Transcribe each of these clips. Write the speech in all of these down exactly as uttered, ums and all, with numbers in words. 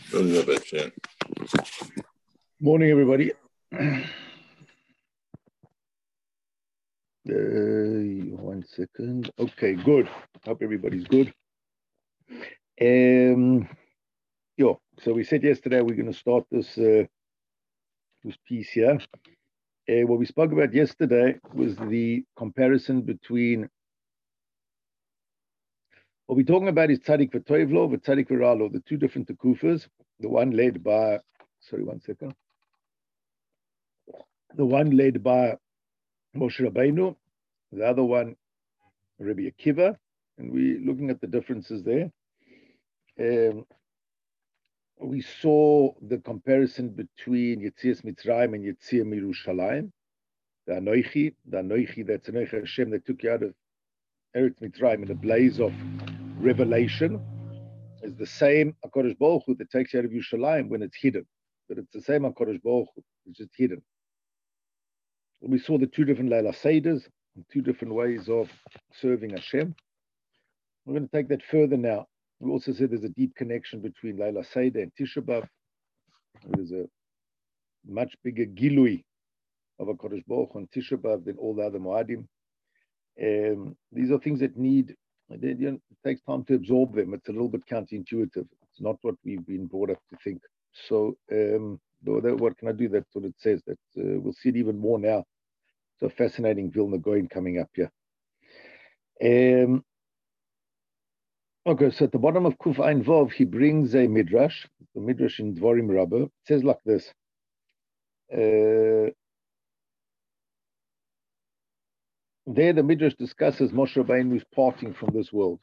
Morning, everybody. Uh, one second. Okay, good. Hope everybody's good. Um, yo, so we said yesterday we're going to start this uh, this piece here. Uh, what we spoke about yesterday was the comparison between what we're talking about is Tzadik V'Toivlo and Tzadik V'Ralo, the two different Tekufas. The one led by, sorry, one second. The one led by Moshe Rabbeinu, the other one Rabbi Akiva, and we're looking at the differences there. Um, we saw the comparison between Yetzias Mitzrayim and Yetzia Mirushalayim. The Anoichi, the Anoichi, that's Anoichi Hashem that took you out of Eretz Mitzrayim in a blaze of revelation, is the same HaKadosh Baruch Hu that takes you out of Yerushalayim when it's hidden. But it's the same HaKadosh Baruch Hu, it's just hidden. We saw the two different Leila Seders, two different ways of serving Hashem. We're going to take that further now. We also said there's a deep connection between Leila Seder and Tisha B'Av. There's a much bigger gilui of HaKadosh Baruch Hu on Tisha B'Av than all the other Moadim. Um, these are things that need, they, you know, it takes time to absorb them. It's a little bit counterintuitive. It's not what we've been brought up to think. So, um, what can I do? That's what it says. That uh, we'll see it even more now. So fascinating Vilna Goin coming up here. Um, Okay, so at the bottom of Kuf Ein Vov, he brings a midrash, the midrash in Dvorim Rabbah. It says like this. Uh, there, the midrash discusses Moshe Rabbeinu's parting from this world.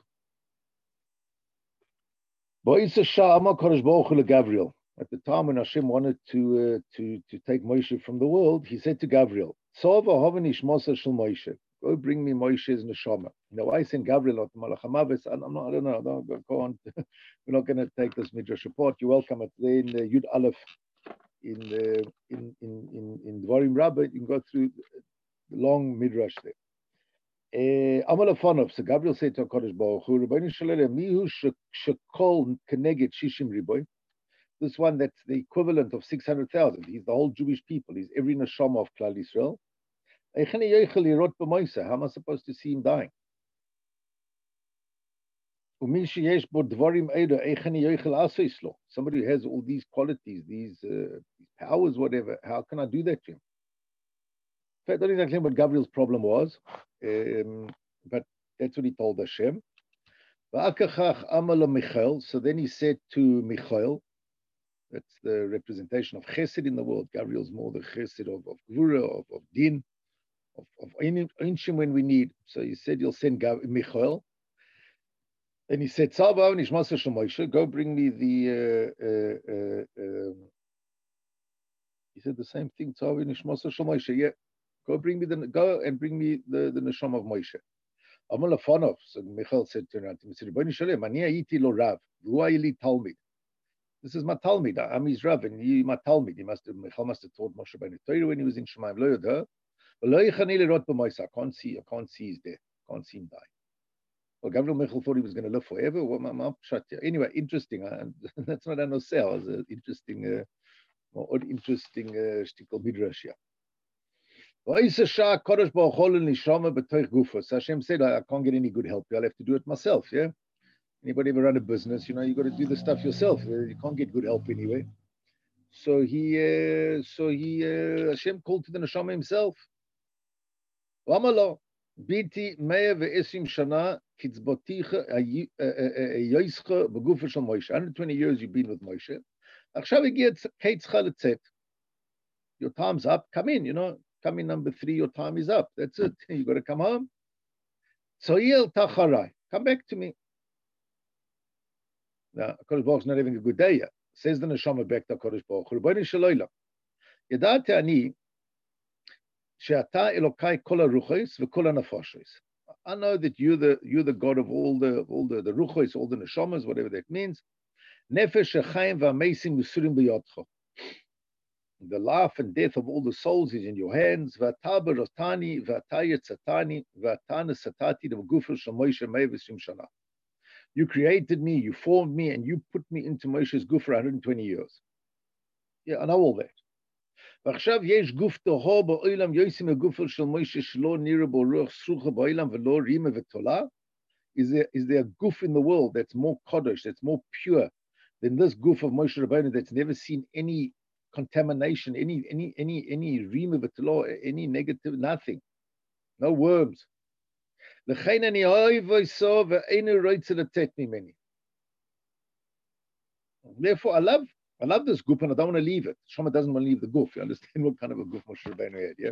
At the time when Hashem wanted to uh, to to take Moshe from the world, he said to Gabriel, Go bring me Moshe's neshama. Now I send Gabriel to Malach HaMavet. I'm not, I don't know. No, go on. We're not going to take this midrash report. You're welcome. It's there in the Yud Aleph in the in in in in Dvarim Rabbah. You can go through the long midrash there. Amal Afonov. So Gabriel said to HaKadosh Baruch Hu, Rebbeinu Shalom, Mihu shekol keneged shishim riboy. This one that's the equivalent of six hundred thousand. He's the whole Jewish people. He's every neshama of Klal Yisrael. How am I supposed to see him dying? Somebody who has all these qualities, these uh, powers, whatever, how can I do that to him? In fact, I don't exactly know what Gabriel's problem was, um, but that's what he told Hashem. So then he said to Michael, that's the representation of Chesed in the world. Gabriel's more the Chesed of, of Gvura, of, of Din. Of, of Einshim when we need. So he said, you'll send Gab- Michael. And he said, go bring me the, uh, uh, uh, um, he said the same thing, yeah, go bring me the, go and bring me the, the Neshama of Moshe. Amal Afonov, so Michael said to him, this is my Talmid, I'm his Rav, and he, my Talmid, he must have, Michael must have taught Moshe Rabbeinu Torah when he was in Shemaim, lo yodeh. I can't see, I can't see he's there. I can't see him die. Well, Gabriel Michael thought he was going to live forever. Well, my mouth shut here. Anyway, interesting. Uh, that's not a no sell. It's an interesting, uh, more interesting uh, shtickle midrash here. So Hashem said, I can't get any good help. I'll have to do it myself. Yeah. Anybody ever run a business? You know, you got to do the stuff yourself. You can't get good help anyway. So he, uh, so he, uh, Hashem called to the neshama himself. Amalo, biti mea ve'esim shana kitzboticha yoischa begufa shel Moshe. one hundred twenty years you've been with Moshe. Achshav igiat keitzcha letzet. Your time's up. Come in. You know, come in number three. Your time is up. That's it. You got to come home. So yel tacharai. Come back to me. Now, HaKadosh Baruch Hu's not having a good day yet. Says the neshama back to HaKadosh Baruch Hu. Rebbeinu shel Yadati ani. I know that you're the you're the God of all the all the the ruchos, all the neshamas, whatever that means. The life and death of all the souls is in your hands. You created me, you formed me, and you put me into Moshe's guf for one hundred twenty years. Yeah, I know all that. ועכשיו יש גוף טהור בעולם יוצא מגופו של משה שלא נראה בו רוח סרוחה בעולם ולא רימה ותולה? Is there, is there a goof in the world that's more kodesh, that's more pure than this goof of Moshe Rabbeinu that's never seen any contamination, any any any any rima v'telo, any negative, nothing, no worms. L'chein ani oiv so ve'einu roitze letet mimeni. Therefore, I love I love this goof and I don't want to leave it. Shama doesn't want to leave the goof. You understand what kind of a goof Moshe Rabbeinu had, yeah?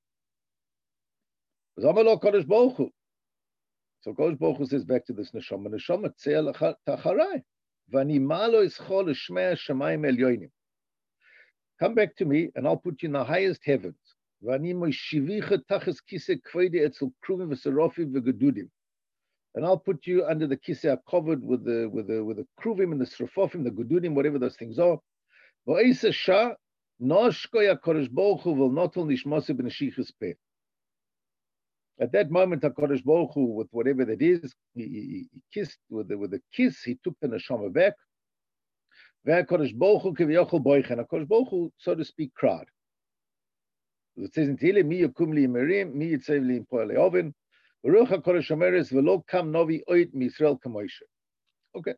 Zamalo Kodesh Baruch Hu. So Kodesh Baruch Hu says back to this neshama, neshama tzeh tacharai, v'ani malo ischol l'shmei shamayim elyonim. Come back to me, and I'll put you in the highest heavens. V'ani moishivicha tachas kiseh kvodi etzel kruvim v'serofim v'gedudim. And I'll put you under the kiseh covered with the with the with the kruvim and the serofim, the gedudim, whatever those things are. V'oisa shah noshkoya Kodesh Baruch Hu will not only shmose b'neshichas peh. At that moment, HaKadosh Baruch Hu, with whatever that is, he, he, he kissed with the, with a kiss, he took the neshama back. HaKadosh Baruch Hu kivyochel boichen. HaKadosh Baruch Hu, so to speak, cried. It says in Tehillim, mi yakum li yimerim, mi yitzev li yimpoel le'oven, v'ruach HaKadosh omeres, v'lo kam novi oit mi Yisrael k'Moshe. Okay.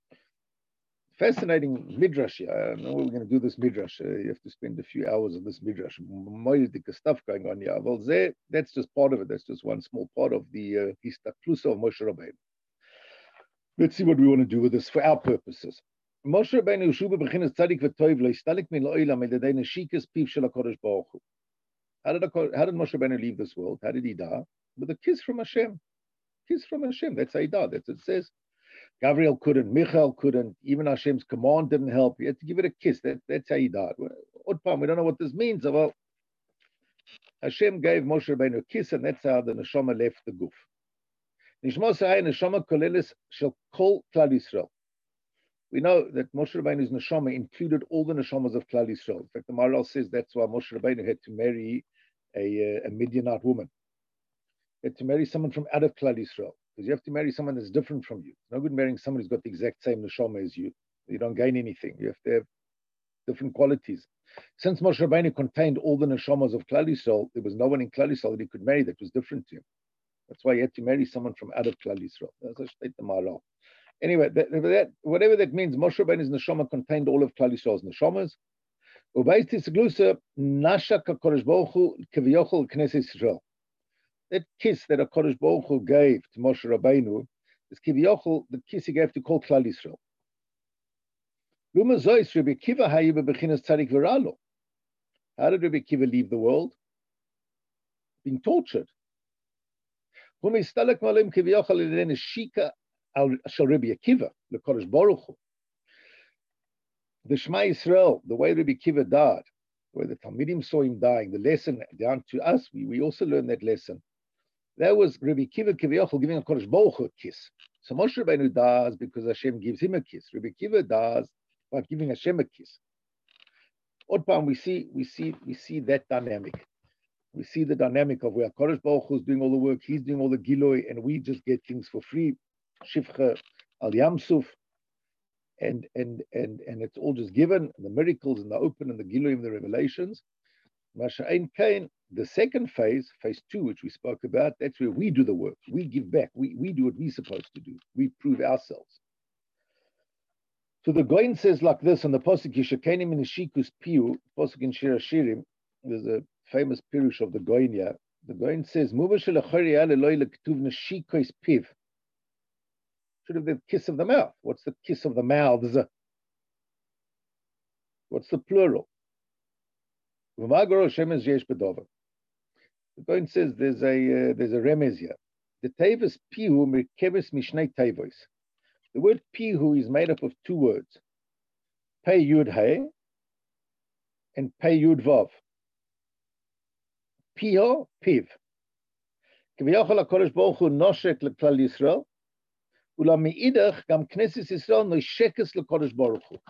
Fascinating midrash. I don't know we're going to do this midrash. Uh, you have to spend a few hours on this midrash. Moedic stuff going on here. Well, there, that's just part of it. That's just one small part of the histaklusa uh, of Moshe Rabbeinu. Let's see what we want to do with this for our purposes. Moshe Rabbeinu Yeshuba b'chinas tzadik v'toiv lo yistalik min lo'olam edadei neshikas piv shel HaKadosh Baruch Hu. How did how did Moshe Rabbeinu leave this world? How did he die? With a kiss from Hashem. Kiss from Hashem. That's how he died. That's what it says. Gabriel couldn't, Michael couldn't, even Hashem's command didn't help. He had to give it a kiss. That, that's how he died. We don't know what this means. Well, Hashem gave Moshe Rabbeinu a kiss, and that's how the neshama left the goof. Nishmos hay neshama kolelis shel kol Klal Yisrael. We know that Moshe Rabbeinu's neshama included all the neshamas of Klal Yisrael. In fact, the Maharal says that's why Moshe Rabbeinu had to marry a, a Midianite woman. He had to marry someone from out of Klal Yisrael. Because you have to marry someone that's different from you. It's no good marrying someone who's got the exact same neshama as you. You don't gain anything. You have to have different qualities. Since Moshe Rabbeinu contained all the neshamas of Klal Yisrael, there was no one in Klal Yisrael that he could marry that was different to him. That's why he had to marry someone from out of Klal Yisrael. That's a state the Maharal. Anyway, that, that, whatever that means, Moshe Rabbeinu's neshama contained all of Klal Yisrael's neshamas. Ubayis tisglusa nashak HaKadosh Baruch Hu k'viyochel Knesset Yisrael. That kiss that HaKadosh Baruch Hu gave to Moshe Rabbeinu is Kivyochel, the kiss he gave to Kol Klal Yisrael. Luma Zois Rabbi Akiva hayiba bechinas tzadik v'ralo. How did Rabbi Akiva leave the world? Being tortured. Hum istalek malim Kivyochel l'den shika al shel Rabbi Akiva l'Kadosh Baruch Hu. The Shema Yisrael, the way Rabbi Akiva died, the way the Talmidim saw him dying, the lesson down to us, we, we also learned that lesson. That was Rabbi Akiva Kivyochel giving a Kodesh Baruch Hu a kiss. So Moshe Rabbeinu dies because Hashem gives him a kiss. Rabbi Akiva dies by giving Hashem a kiss. Otpam, we see, we see, we see that dynamic. We see the dynamic of where Kodesh Baruch Hu is doing all the work, he's doing all the giloi, and we just get things for free. Shivcha al Yamsuf, and and and and it's all just given. The miracles and the open and the giloi and the revelations. Masha'ain Kain, the second phase, phase two, which we spoke about, that's where we do the work. We give back. We, we do what we're supposed to do. We prove ourselves. So the Goin says like this on the Posuk, Yishakeinim in Shikus Piu, Posuk in Shir Hashirim, there's a famous Pirush of the Goin here. The Goin says, Piv. Should have the kiss of the mouth. What's the kiss of the mouths? What's the plural? The Goin says there's a uh, there's a remez here. The tevis pihu merkeves mishnei tevos. The word pihu is made up of two words, pei yud hey and pei yud vav. Piho piv. K'viyachol HaKadosh Baruch Hu noshek leklal Yisrael, ula meidach gam Knesset Yisrael noshekes leKadosh Baruch Hu.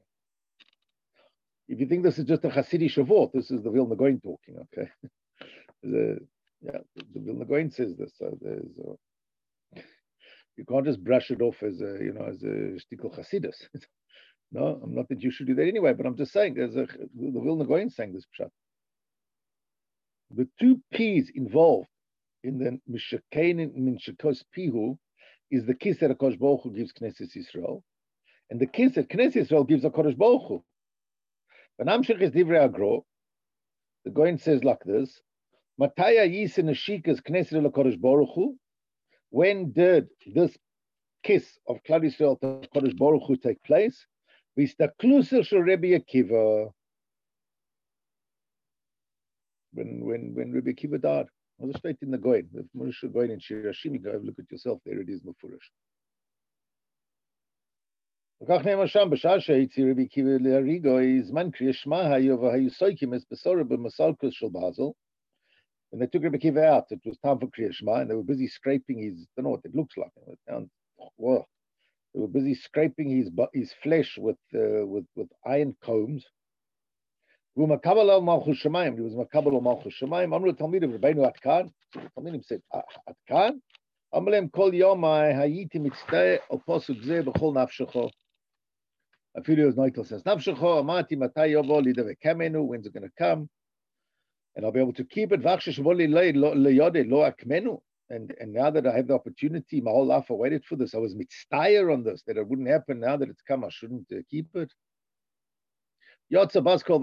If you think this is just a Hasidic Shavuot, this is the Vilna Goin talking, okay? the, yeah, the Vilna Goin says this. So there's, uh, You can't just brush it off as a, you know, as a shtickle chasidus. No, I'm not that you should do that anyway, but I'm just saying, as a, the Vilna Gaon saying this pshat. The two P's involved in the Mishakain Minshakos Pihu is the kiss that HaKadosh Baruch Hu gives Knesset Yisrael, and the kiss that Knesset Yisrael gives HaKadosh Baruch Hu. When Amshech is Divrei Agro, the Gaon says like this: Mataya Yisen Ashikas Knesset HaKadosh Baruch Hu. When did this kiss of Klal Yisrael to HaKadosh Baruch Hu take place? V'istaklusa shel Rebbe Akiva. When when when Rebbe Akiva died, I was straight in the Gaon. The Moshe Gaon in Shir Hashim, you go have a look at yourself. There it is, Mefurish. וכך נאמר שם, בשעה שהציע רבי עקיבא להריגו, זמן קריאת שמע היו והיו סויקים את בשורה במסלקוס של באזל. When they took Rebbe Akiva out, it was time for Kriyat Shema, and they were busy scraping his, I don't know what it looks like. It sounds, whoa. They were busy scraping his his flesh with uh, with with iron combs. He was makabel al malchus shemayim. Amru talmidim Rabbeinu Atkan. So the talmidim said, Atkan. Amalem kol yomai hayiti mitzteh al posuk zeh b'chol nafshecho. Afilu noitel says nafshecho amati matai yovo lidave kamenu. When's it going to come? And I'll be able to keep it. And and now that I have the opportunity, my whole life I waited for this. I was mitztayer on this, that it wouldn't happen. Now that it's come, I shouldn't uh, keep it. That's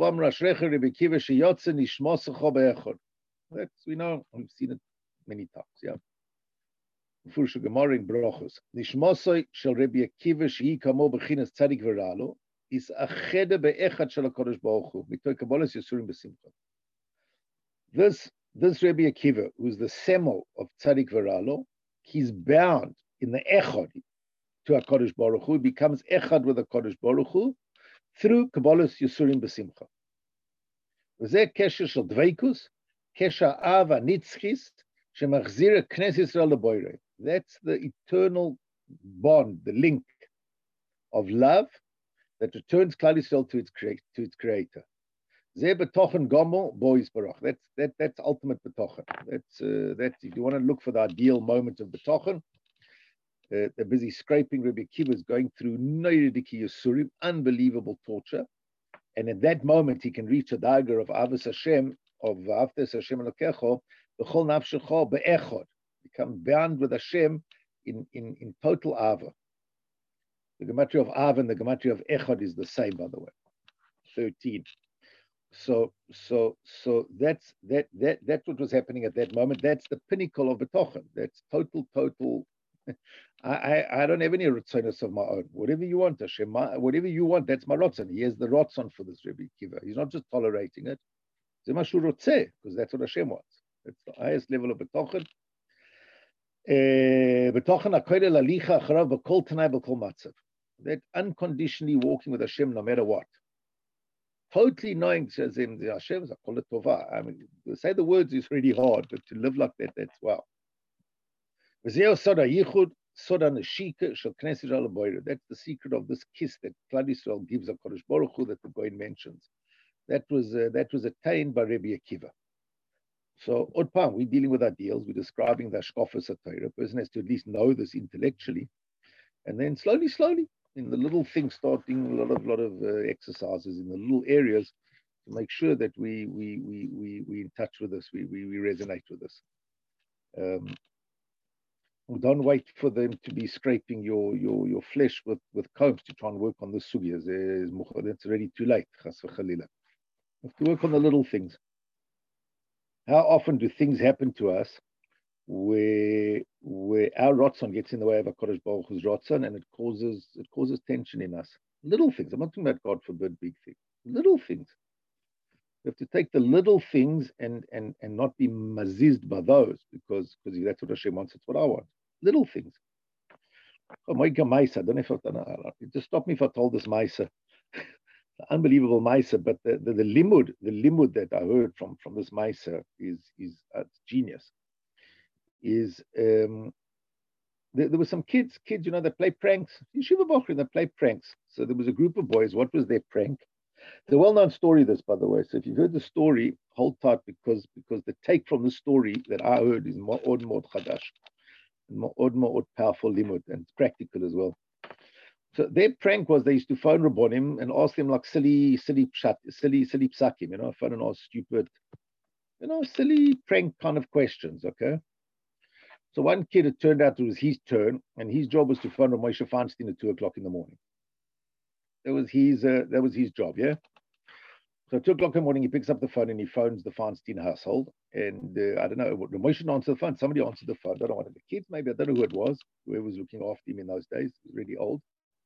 we know, we've seen it many times. Yeah. Furshu Gemara in Brochus. Nishmosoi shel Rebbe Akiva shehi kamo b'chinas tzadik v'ralo is achede be'echad shel HaKadosh Baruch Hu mitoy Kabbalas Yisurim b'simcha. This, this Rebbe Akiva, who's the Semel of Tzadik V'Ralo, he's bound in the Echad to HaKadosh Baruch Hu. He becomes Echad with HaKadosh Baruch Hu through Kabbalas Yisurim B'Simcha. V'zeh kesher shel dveikus, kesher ava nitzchis, shemachzir Knesset Yisrael leboirei. That's the eternal bond, the link of love that returns Klal Yisrael to its, to its creator. That's that that's ultimate betochen. That's uh, that if you want to look for the ideal moment of betochen, uh, they're busy scraping. Rebbe Akiva is going through Noyridiki Yisurim, unbelievable torture, and at that moment he can reach a dagger of Avos Hashem, of Avtes Hashem Elokecho, b'chol nafshecho be'echod, become bound with Hashem in in in total ava. The gematria of Av and the gematria of Echad is the same, by the way, thirteen. So, so, so that's that that that's what was happening at that moment. That's the pinnacle of betochen. That's total, total. I, I, I don't have any rotzonos of my own. Whatever you want, Hashem, whatever you want, that's my rotzon. He has the rotzon for this Rebbe Akiva. He's not just tolerating it. Zemashu rotzeh, because that's what Hashem wants. That's the highest level of betochen. Betochen akoyel alicha acharav b'kol tanai b'kol matzav. That unconditionally walking with Hashem no matter what. Totally knowing Hashem is tova. I mean, to say the words is really hard, but to live like that, that's wow. That's the secret of this kiss that Klal Yisrael gives HaKadosh Baruch Hu that the Gaon mentions. That was uh, that was attained by Rebbe Akiva. So, Odpam, we're dealing with ideals. We're describing the Ashkafas HaTorah. A person has to at least know this intellectually, and then slowly, slowly. In the little things, starting a lot of lot of uh, exercises in the little areas to make sure that we we we we we in touch with this, we we, we resonate with this. Um, don't wait for them to be scraping your your your flesh with, with combs to try and work on the sugyas. That's already too late. Chas v'chalila. You have to work on the little things. How often do things happen to us where where our rotzon gets in the way of HaKadosh Baruch Hu's rotzon, and it causes it causes tension in us. Little things. I'm not talking about God forbid big things. Little things. You have to take the little things and and and not be mazized by those, because because that's what Hashem wants. It's what I want. Little things. Oh, Moika Maisa. I don't know if I've, just stop me if I told this Maisa. Unbelievable Maisa, but the, the the limud the limud that I heard from from this Maisa is is uh, genius. Is um, there, there were some kids, kids, you know, that play pranks. Yeshiva Bochri, that play pranks. So there was a group of boys. What was their prank? It's a well-known story, this, by the way. So if you've heard the story, hold tight, because because the take from the story that I heard is more Od Mod Chadash. More, more powerful limud, and it's practical as well. So their prank was they used to phone Rabbonim and ask them like silly, silly pshat, silly, silly psakim, you know, phone and ask stupid, you know, silly prank kind of questions, okay? So one kid, it turned out it was his turn, and his job was to phone Moshe Feinstein at two o'clock in the morning. That was his, uh, that was his job, yeah? So at two o'clock in the morning, he picks up the phone and he phones the Feinstein household. And uh, I don't know, Moshe didn't answer the phone. Somebody answered the phone. I don't know, one of the kids, maybe. I don't know who it was. Whoever was looking after him in those days. He was really old.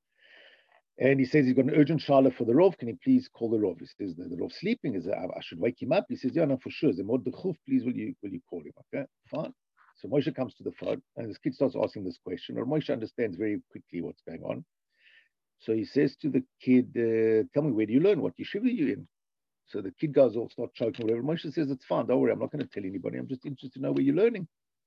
And he says he's got an urgent Shala for the Rov. Can he please call the Rov? He says the, the Rov's sleeping. Is I, I should wake him up. He says, yeah, no, for sure. Please, will you will you call him? Okay, fine. So Moshe comes to the phone, and this kid starts asking this question. Or Moshe understands very quickly what's going on. So he says to the kid, uh, tell me, where do you learn? What yeshiva are you in? So the kid goes all start choking, whatever. Moshe says, it's fine. Don't worry. I'm not going to tell anybody. I'm just interested to know where you're learning.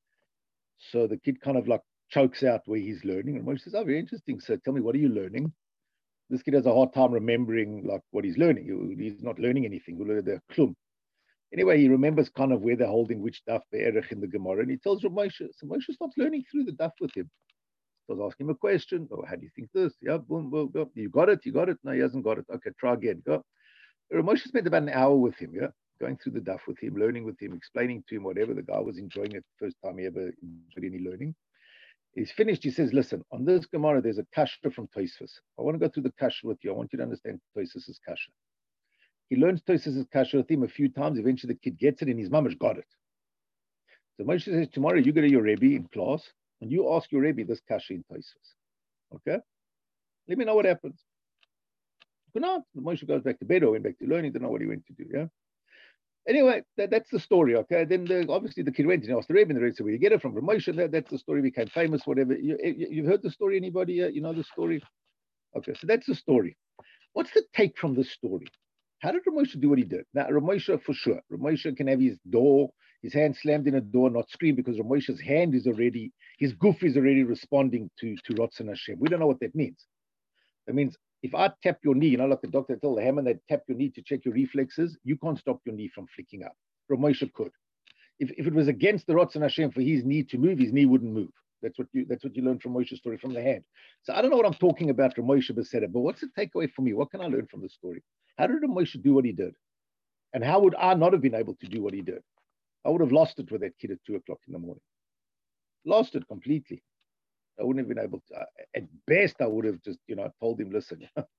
So the kid kind of like chokes out where he's learning. And Moshe says, oh, very interesting. So tell me, what are you learning? This kid has a hard time remembering like what he's learning. He's not learning anything. Anyway, he remembers kind of where they're holding which daf be'erech in the Gemara, and he tells Rav Moshe. So Moshe starts learning through the daf with him. Starts asking him a question. Oh, how do you think this? Yeah, boom, boom, boom. You got it? You got it? No, he hasn't got it. Okay, try again. Go. Rav Moshe spent about an hour with him, yeah, going through the daf with him, learning with him, explaining to him whatever. The guy was enjoying it the first time he ever enjoyed any learning. He's finished. He says, listen, on this Gemara, there's a kasha from Tosfos. I want to go through the kasha with you. I want you to understand Tosfos' kasha. He learns Tosfos' kasha with him a few times. Eventually, the kid gets it, and his mamash got it. So Moshe says, tomorrow you go to your Rebbe in class, and you ask your Rebbe this kasha in Tosfos. Okay? Let me know what happens. Good night. Moshe goes back to bed or went back to learning. Don't know what he went to do, yeah? Anyway, that, that's the story, okay? Then the, obviously the kid went and asked the Rebbe, and the Rebbe said, where you get it from? From Moshe. That, that's the story, became famous, whatever. You, you, you've heard the story, anybody? Uh, you know the story? Okay, so that's the story. What's the take from this story? How did Rav Moshe do what he did? Now, Rav Moshe, for sure, Rav Moshe can have his door, his hand slammed in a door, not scream, because Rav Moshe's hand is already, his goof is already responding to, to Ratzon Hashem. We don't know what that means. That means if I tap your knee, you know, like the doctor told the hammer, they tap your knee to check your reflexes, you can't stop your knee from flicking up. Rav Moshe could. If, if it was against the Ratzon Hashem for his knee to move, his knee wouldn't move. That's what you that's what you learn from Moshe's story, from the hand. So I don't know what I'm talking about from Moshe Beseda, but what's the takeaway for me? What can I learn from the story? How did Moshe do what he did? And how would I not have been able to do what he did? I would have lost it with that kid at two o'clock in the morning. Lost it completely. I wouldn't have been able to. At best, I would have just, you know, told him, listen.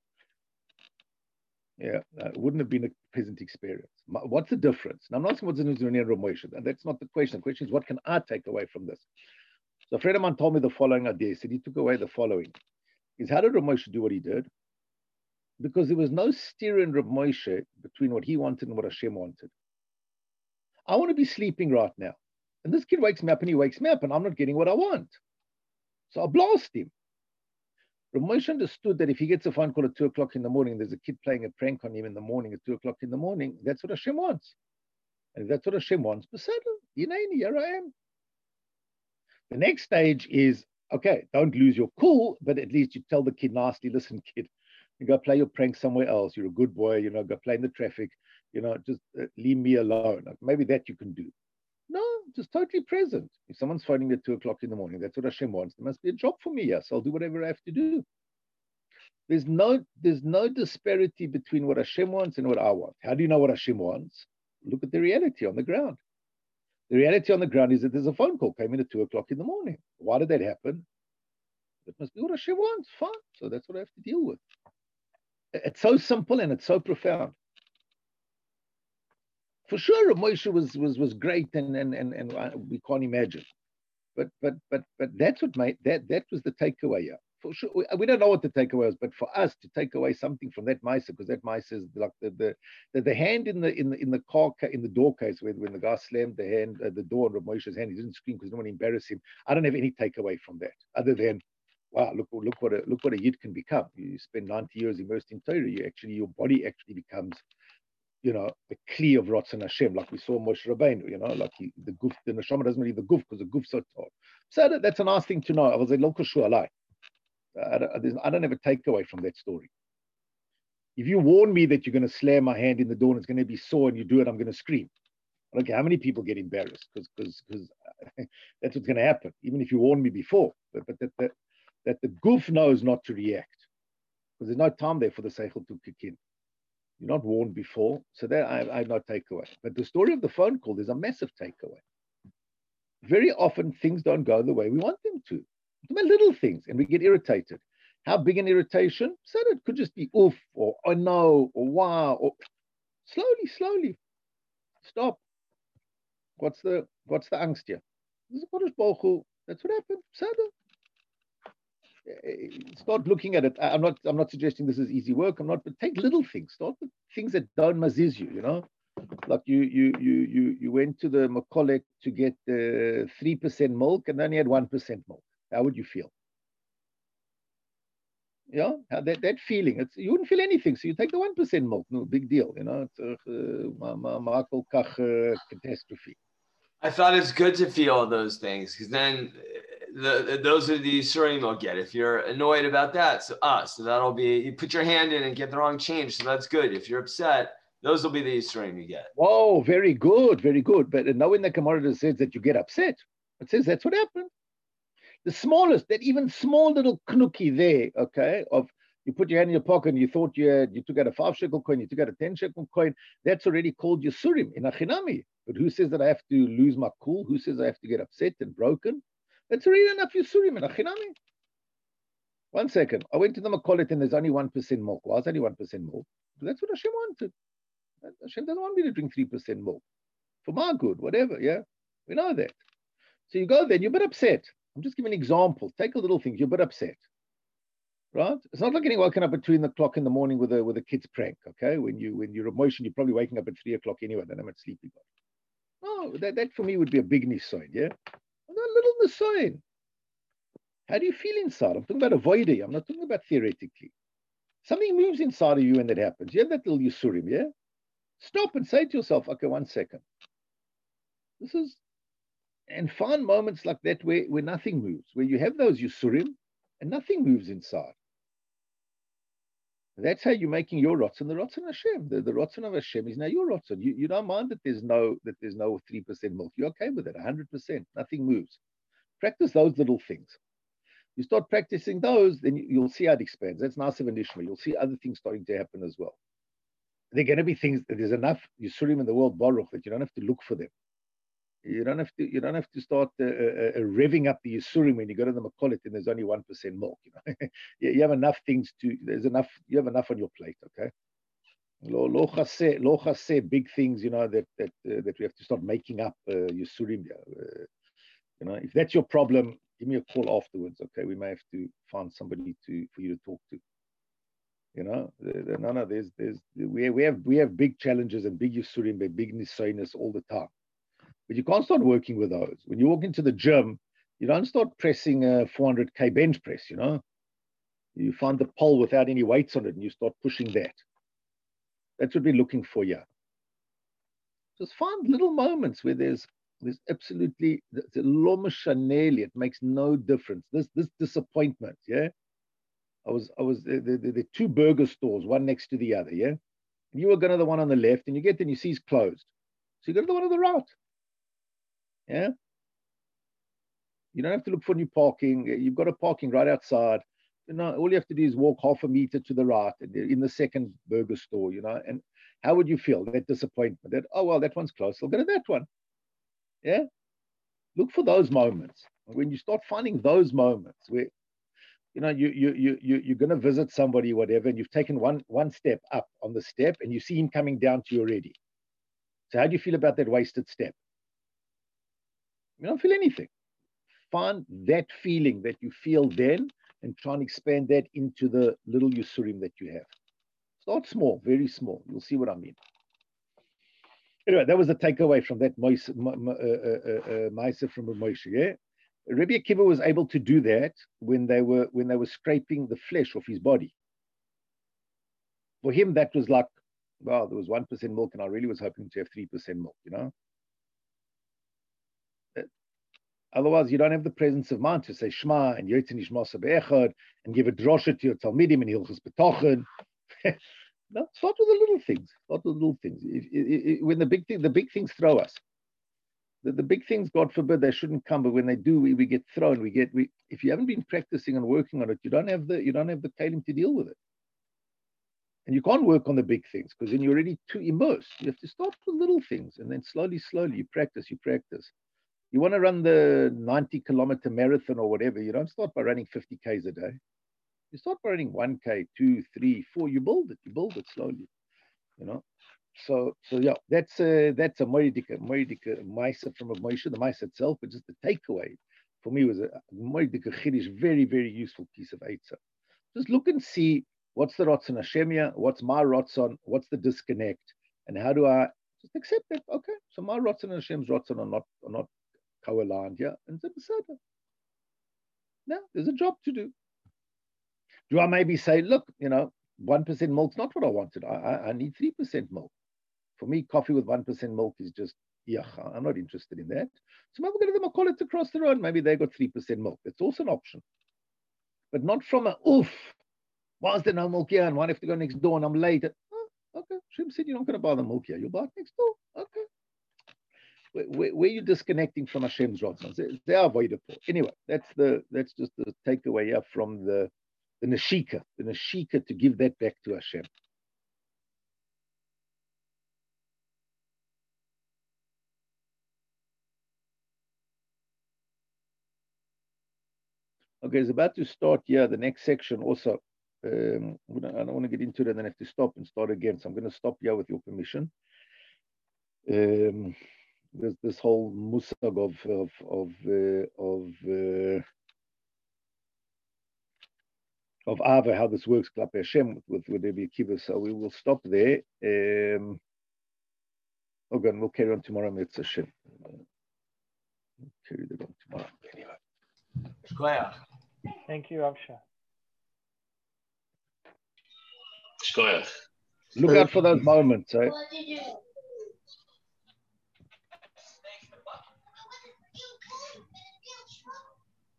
Yeah, it wouldn't have been a pleasant experience. What's the difference? Now, I'm not asking what's the news in Moshe, and that's not the question. The question is, what can I take away from this? So a friend of mine told me the following idea. He said he took away the following. Is how did Rav Moshe do what he did? Because there was no steer in Rav Moshe between what he wanted and what Hashem wanted. I want to be sleeping right now. And this kid wakes me up and he wakes me up and I'm not getting what I want. So I blast him. Rav Moshe understood that if he gets a phone call at two o'clock in the morning, there's a kid playing a prank on him in the morning at two o'clock in the morning, that's what Hashem wants. And if that's what Hashem wants, Beseder, Yineni, here I am. The next stage is, okay, don't lose your cool, but at least you tell the kid nicely, listen, kid, you go play your prank somewhere else. You're a good boy, you know, go play in the traffic, you know, just uh, leave me alone. Like, maybe that you can do. No, just totally present. If someone's phoning me at two o'clock in the morning, that's what Hashem wants. There must be a job for me, yes. I'll do whatever I have to do. There's no, there's no disparity between what Hashem wants and what I want. How do you know what Hashem wants? Look at the reality on the ground. The reality on the ground is that there's a phone call came in at two o'clock in the morning. Why did that happen? That must be what Hashem wants. Fine. So that's what I have to deal with. It's so simple and it's so profound. For sure, Moshe was was was great, and and and and we can't imagine. But but but but that's what made that that was the takeaway. Yeah. For sure, we, we don't know what the takeaway was, but for us to take away something from that mice, because that mice is like the the the, the hand in the in the in the car in the door case when when the guy slammed the hand uh, the door on Rav Moshe's hand, he didn't scream because no one embarrassed him. I don't have any takeaway from that other than, wow, look look what a look what a yid can become. You spend ninety years immersed in Torah, you actually your body actually becomes, you know, the kli of Ratzon Hashem, like we saw Moshe Rabbeinu, you know, like he, the goof, the neshama doesn't leave the goof because the goof's so tall. So that, that's a nice thing to know. I was a local shualai. I don't, I don't have a takeaway from that story. If you warn me that you're going to slam my hand in the door and it's going to be sore and you do it, I'm going to scream. I don't care how many people get embarrassed, because because because that's what's going to happen, even if you warned me before. But, but that, that, that the goof knows not to react, because there's no time there for the seichel to kick in. You're not warned before, so that I, I have no takeaway. But the story of the phone call, there's a massive takeaway. Very often things don't go the way we want them to. About little things, and we get irritated. How big an irritation? So it could just be oof, or oh no, or wow, or slowly, slowly. Stop. What's the what's the angst here? That's what happened. Sada. Start looking at it. I'm not I'm not suggesting this is easy work. I'm not, but take little things. Start with things that don't maziz you, you know. Like you you you you you went to the Makolek to get the three percent milk and only had one percent milk. How would you feel? Yeah, that that feeling. It's you wouldn't feel anything, so you take the one percent milk. No big deal, you know. It's a catastrophe. I thought it's good to feel those things, because then the, those are the Yisurim you'll get. If you're annoyed about that, so uh, so that'll be, you put your hand in and get the wrong change, so that's good. If you're upset, those will be the Yisurim you get. Whoa, very good, very good. But no, in the Gemara says that you get upset. It says that's what happened. The smallest, that even small little knuki there, okay, of you put your hand in your pocket and you thought you had, you took out a five shekel coin, you took out a ten shekel coin, that's already called Yisurim in Achinami. But who says that I have to lose my cool? Who says I have to get upset and broken? That's already enough Yisurim in Achinami. One second. I went to the Makolet and there's only one percent milk. Why is only one percent milk? But that's what Hashem wanted. Hashem doesn't want me to drink three percent milk. For my good, whatever, yeah? We know that. So you go there and you're a bit upset. I'm just giving an example. Take a little thing. You're a bit upset. Right? It's not like getting woken up between the clock in the morning with a with a kid's prank, okay? When you when you're emotion, you're probably waking up at three o'clock anyway, then I'm at sleepy. No, that, that for me would be a big nisayon, yeah? A little nisayon. How do you feel inside? I'm talking about avoiding. I'm not talking about theoretically. Something moves inside of you when that happens. You have that little Yisurim, yeah? Stop and say to yourself, okay, one second. This is, and find moments like that where, where nothing moves, where you have those Yisurim and nothing moves inside. That's how you're making your Ratzon the Ratzon Hashem. The, the Ratzon of Hashem is now your Ratzon. You, you don't mind that there's no that there's no three percent milk. You're okay with it, one hundred percent. Nothing moves. Practice those little things. You start practicing those, then you, you'll see how it expands. That's Nasiv and Ishma. You'll see other things starting to happen as well. There are going to be things, there's enough Yisurim in the world, Baruch, that you don't have to look for them. You don't have to. You don't have to start uh, uh, revving up the Yisurim when you go to the Makolet and there's only one percent milk. You know, you have enough things to. There's enough. You have enough on your plate. Okay. Lo lo chaseh, lo chaseh, big things. You know that that uh, that we have to start making up uh, Yisurim. Uh, you know, if that's your problem, give me a call afterwards. Okay, we may have to find somebody to for you to talk to. You know, no, no. There's there's we we have we have big challenges and big Yisurim, big nisaynis all the time. But you can't start working with those. When you walk into the gym, you don't start pressing a four hundred K bench press, you know. You find the pole without any weights on it and you start pushing that. That's what we're looking for here. Just find little moments where there's there's absolutely, the lo mishaneh li, it makes no difference. This this disappointment, yeah. I was, I was, the, the, the two burger stores, one next to the other, yeah. And you were going to the one on the left and you get there and you see it's closed. So you go to the one on the right. Yeah, you don't have to look for new parking. You've got a parking right outside. You know, all you have to do is walk half a meter to the right in the second burger store. You know, and how would you feel? That disappointment. That oh well, that one's closed. I'll go to that one. Yeah, look for those moments. When you start finding those moments where, you know, you you you you you're going to visit somebody, whatever, and you've taken one one step up on the step, and you see him coming down to you already. So how do you feel about that wasted step? You don't feel anything. Find that feeling that you feel then and try and expand that into the little Yisurim that you have. Start small, very small. You'll see what I mean. Anyway, that was the takeaway from that Moshe uh, uh, uh, from Moshe. Yeah, Rabbi Akiva was able to do that when they were when they were scraping the flesh off his body. For him, that was like, well, there was one percent milk, and I really was hoping to have three percent milk. You know. Otherwise, you don't have the presence of mind to say Shema and Yotzei Nishmasa Be'echad and give a drosha to your Talmidim and Hilchos B'tochen. No, start with the little things. Start with the little things. If, if, if, when the big thing, the big things throw us. The, the big things, God forbid, they shouldn't come. But when they do, we, we get thrown. We get. We. If you haven't been practicing and working on it, you don't have the. You don't have the kalim to deal with it. And you can't work on the big things because then you're already too immersed. You have to start with little things, and then slowly, slowly, you practice. You practice. You want to run the ninety kilometer marathon or whatever. You don't start by running fifty Ks a day. You start by running one K, two, three, four. You build it. You build it slowly. You know. So, so yeah, that's a that's a moedika, moedika Maisa from a Moshe, the Maisa itself, but just the takeaway for me was a moedika chiddush, very, very useful piece of Eitzah. Just look and see what's the Ratzon Hashemia, what's my Ratzon, what's the disconnect, and how do I just accept that? Okay, so my Ratzon and Hashem's Ratzon are not are not co-aligned, yeah, and it's a now there's a job to do. Do I maybe say, look, you know, one percent milk's not what I wanted. I I, I need three percent milk. For me, coffee with one percent milk is just, yeah, I'm not interested in that. So maybe we're going to them a call it across the road. Maybe they got three percent milk. That's also an option. But not from a, oof, why is there no milk here? And why do I have to go next door and I'm late? Oh, okay, Shem said you're not going to buy the milk here. You'll buy it next door. Okay. Where, where, where are you disconnecting from Hashem's Ratzon? They, they are avoidable. Anyway, that's the that's just the takeaway here from the, the Neshika, the Neshika to give that back to Hashem. Okay, it's about to start here, the next section also. Um, I don't want to get into it and then have to stop and start again. So I'm going to stop here with your permission. Um, there's this whole musag of of of uh, of uh, of Ava, how this works, Klape Hashem with with Rebbe Akiva. So we will stop there. Um, okay, and we'll carry on tomorrow. Mitzvah Hashem. We'll carry it on tomorrow. Anyway. Thank you, Avsha. Look out for those moments, eh?